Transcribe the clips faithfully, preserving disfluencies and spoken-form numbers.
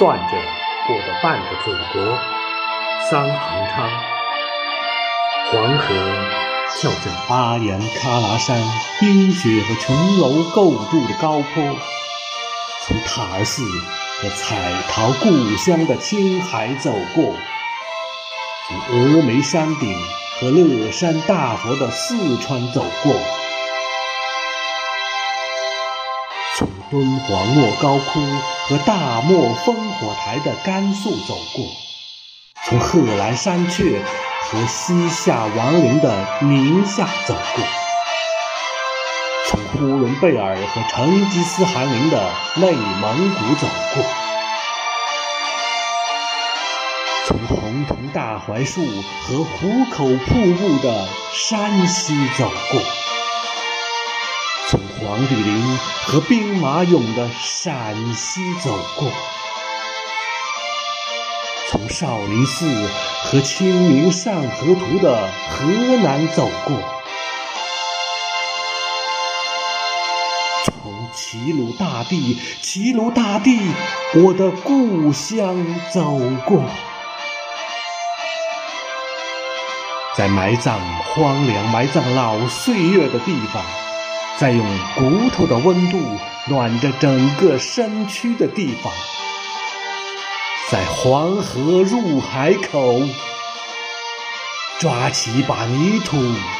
转着我的半个祖国。桑杭昌。黄河跳着巴颜喀拉山冰雪和琼楼构筑的高坡，从塔尔寺和彩陶故乡的青海走过，从峨眉山顶和乐山大佛的四川走过，从敦煌莫高窟和大漠烽火台的甘肃走过，从贺兰山雀和西夏王陵的宁夏走过，从呼伦贝尔和成吉思汗陵的内蒙古走过，从洪桐大槐树和壶口瀑布的山西走过，从黄帝陵和兵马俑的陕西走过，从少林寺和清明上河图的河南走过，从齐鲁大地，齐鲁大地，我的故乡走过，在埋葬荒凉、埋葬老岁月的地方，在用骨头的温度暖着整个身躯的地方，在黄河入海口抓起一把泥土，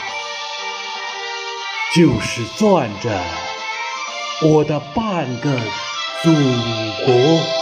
就是攥着我的半个祖国。